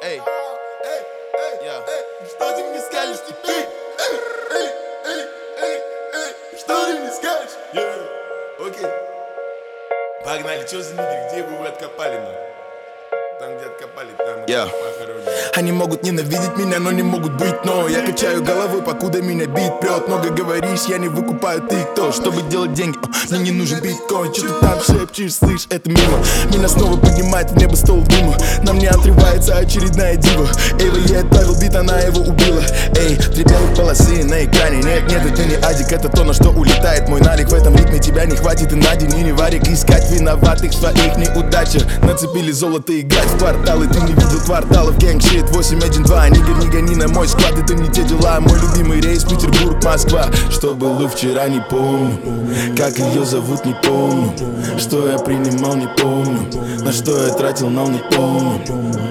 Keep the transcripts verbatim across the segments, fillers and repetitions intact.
Эй, Эй, эй, я. эй, что ты мне скажешь теперь? Эй, эй, эй, эй, эй, что ты мне скажешь? Yeah. Окей. Погнали, что за нигер, где вы откопали, ну? Там, где откопали, там Я. похоронено. Они могут ненавидеть меня, но не могут быть, но я качаю головой, покуда меня бит прет. Много говоришь, я не выкупаю, ты кто? Чтобы делать деньги, о, мне не нужен биткоин. Че ты там шепчешь, слышь, это мимо. Меня снова поднимает в небо стол дыма. На мне отрывается очередная дива. Эйва, я отправил бит, она его убила. Эй, три белых полосы на экране. Нет, нет, это не адик, это то, на что улетает мой налик. В этом ритме тебя не хватит и на день, и не варик. Искать виноватых в своих неудачах. Нацепили золото играть в кварталы. Ты не видел кварталов, гэнг щит восемь один два. Нигер, не гони на мой склад, это не те дела. Мой любимый рейс Петербург, Москва. Что было вчера, не помню. Как ее зовут, не помню. Что я принимал, не помню. На что я тратил, но не помню.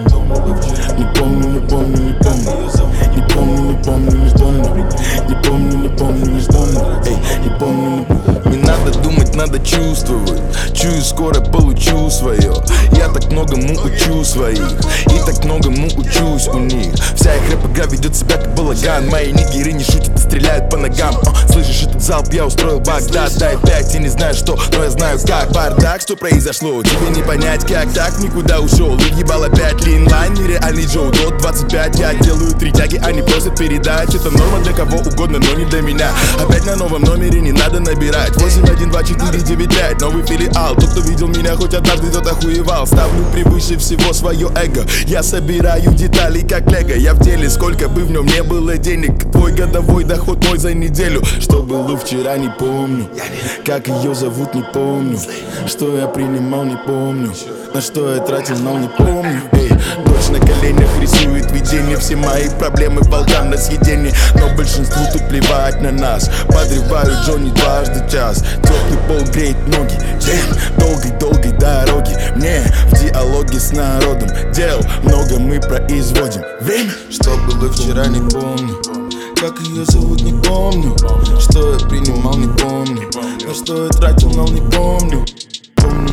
Не помню, не помню, не помню. Не помню, не помню, не помню. Не помню, не помню, не помню. Эй, не помню, не помню. Не надо думать, надо чувствовать. Чую, скоро получу свое. Я так многому учу своих. И так многому учусь у них. Вся их рэп-игра ведет себя как балаган. Мои нигеры не шутят и стреляют по ногам. О, слышишь этот залп, я устроил Багдад. Дай пять, я не знаю что, но я знаю как. Бардак, что произошло, тебе не понять как. Так никуда ушел, и въебал опять линлайн. Нереальный Джоу Дот двадцать пять. Я делаю три тяги, они просят передать. Это норма для кого угодно, но не для меня. Опять на новом номере не надо набирать. Восемь один два четыре девять пять, новый филиал. Тот, кто видел меня хоть однажды, тот охуевал. Ставлю превыше всего свое эго. Я собираю детали как лего. Я в деле, сколько бы в нем не было денег. Твой годовой доход мой за неделю. Что было вчера, не помню. Как ее зовут, не помню. Что я принимал, не помню. На что я тратил, но не помню. Эй, дочь на коленях рисует видение. Все мои проблемы волкам на съедение. Но большинству тут плевать на нас. Подрываю Джонни дважды час. Теплый пол греет ноги. Дэм, долгой-долгой дороги. Мне в диалоге с народом дел много мы производим. Время, что было вчера, не помню. Как ее зовут, не помню. Что я принимал, не помню. На что я тратил, но не помню. Помню,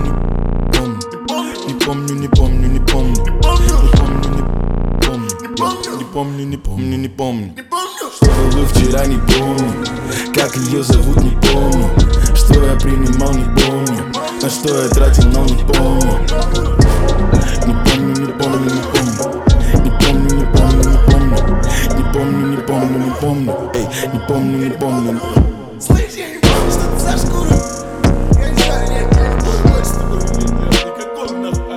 не помню. Не помню, не помню, не помню. Не помню, не помню. Не помню, не помню, не помню. Что было вчера, не помню. Как ее зовут, не помню. Что я принимал, не помню. На что я тратил, но не помню. Не помню, не помню, не помню. Не помню, не помню, не помню. Не помню, не помню, не помню. Эй, не помню, не помню, не помню. Слышь, я не помню, что ты за шкуру. Я не знаю, я не помню больше с тобой. Никакого нахуй.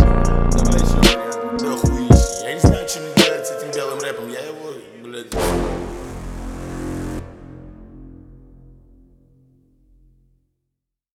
Давай еще. Да хуище. Я не знаю, что мне делать с этим белым рэпом. Я его, блядь.